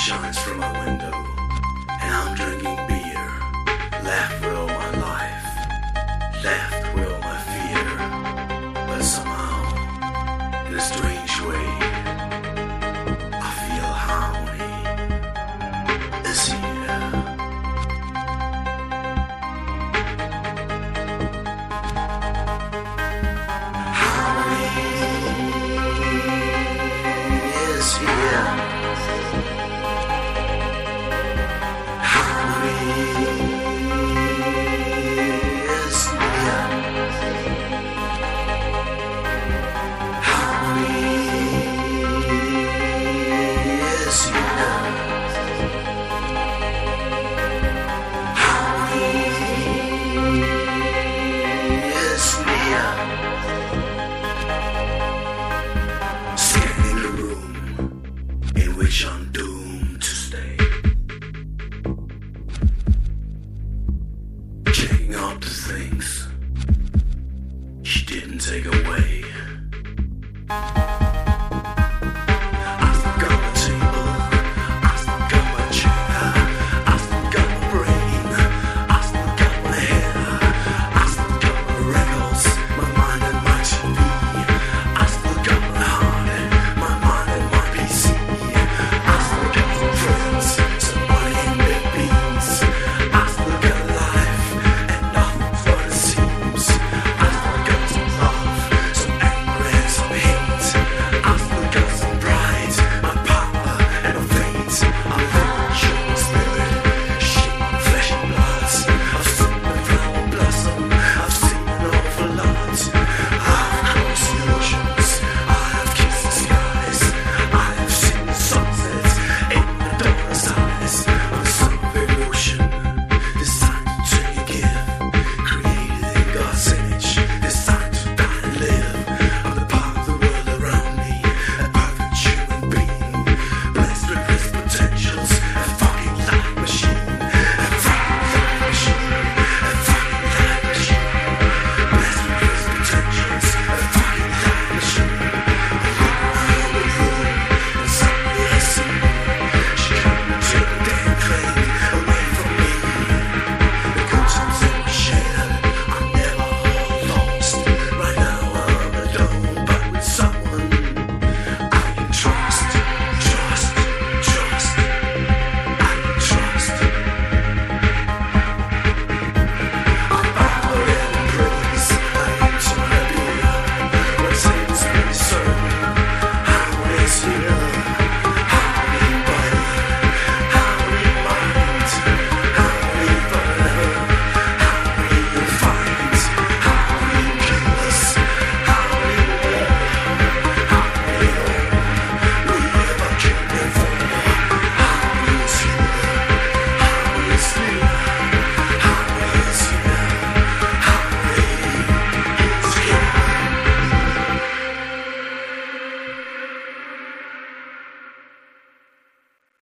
shines from my window, and I'm drinking beer. Left with all my life, left with all my fear. But somehow, in a strange way, I feel harmony is here. Harmony is here. Which I'm doomed to stay. Checking out the things she didn't take away.